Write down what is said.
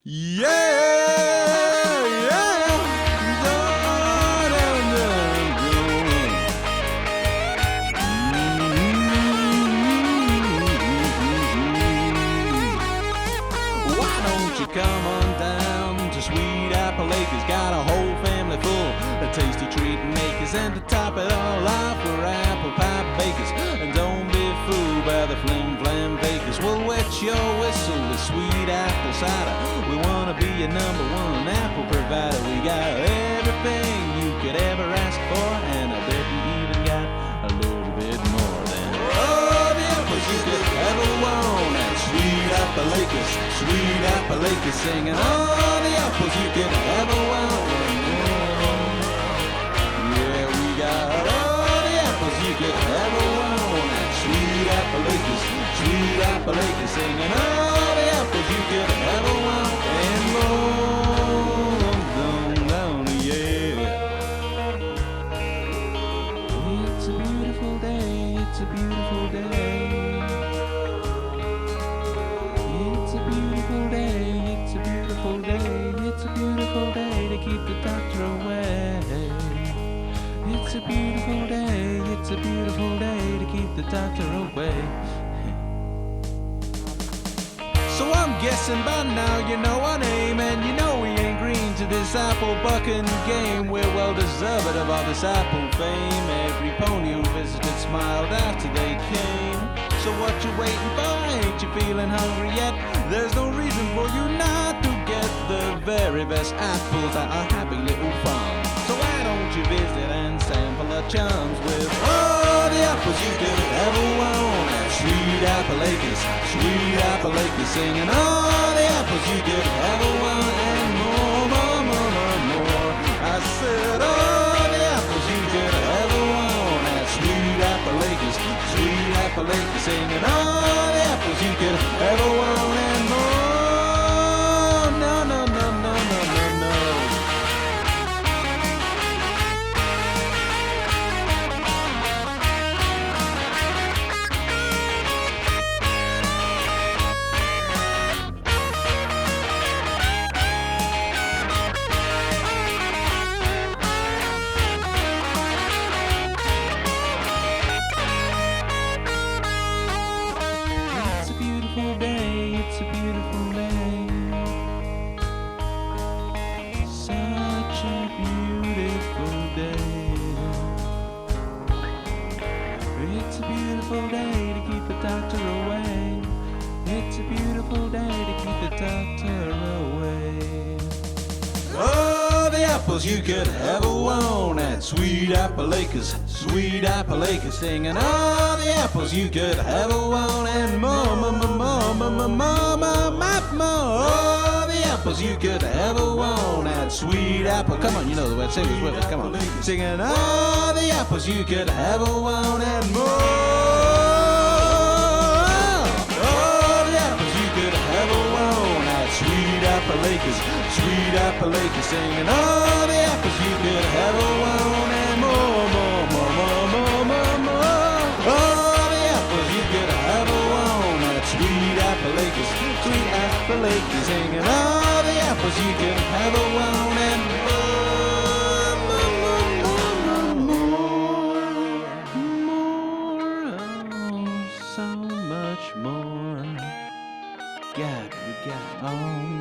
Yeah, yeah. Dun, dun, dun, dun. Why don't you come on down to Sweet Apple Acres? Got a whole family full of tasty treat makers, and to top it all off, we're apple pie bakers. And don't be fooled by the flim flam bakers. We'll wet your whistle with sweet apple cider. We wanna be your number one apple provider. We got everything you could ever ask for, and I bet you even got a little bit more than all the apples you could ever want at Sweet Apple Acres. Sweet Apple Acres, singing all the apples you could ever want. Yeah, we got all the apples you could ever want at Sweet Apple Acres. Sweet Apple Acres, singing all the apples you could ever want and more. Down, yeah. It's a beautiful day. It's a beautiful day. It's a beautiful day. It's a beautiful day. It's a beautiful day to keep the doctor away. It's a beautiful day. It's a beautiful day to keep the doctor away. So I'm guessing by now you know our name, and you know we ain't green to this apple bucking game. We're well deserved of all this apple fame. Every pony who visited smiled after they came. So what you waiting for? Ain't you feeling hungry yet? There's no reason for you not to get the very best apples at our happy little farm. So why don't you visit and sample our charms with all the apples you could ever want at Sweet Apple Acres. Sweet Apple Acres, singing all the apples you could ever want and more, more, more, more, more. I said all the apples you could ever want at Sweet Apple Acres. Sweet Apple Acres, singing all the apples you could ever want and more. No, no, no, no, no, no, no. It's a beautiful day, it's a beautiful day. Such a beautiful day. It's a beautiful day to keep the doctor away. It's a beautiful day to keep the doctor away. Oh, the apples you could ever want at Sweet Apple Acres. Sweet Apple Acres, singing all the apples you could ever want and more, more, more, more, more, more, more, more. All the apples you could ever want at Sweet Apple. Come on, you know the words. Sing this with us. Come on, singing all the apples you could ever want and more. All the apples you could ever want at Sweet Apple Acres. Sweet Apple Acres, singing all the apples you could ever want and more, more, more, more, more, more, more. All the apples you could ever want at Sweet Apple Acres. Sweet Apple Acres, singing all the apples you could ever want and more, more, more, more, more, oh, so much more. God, we got all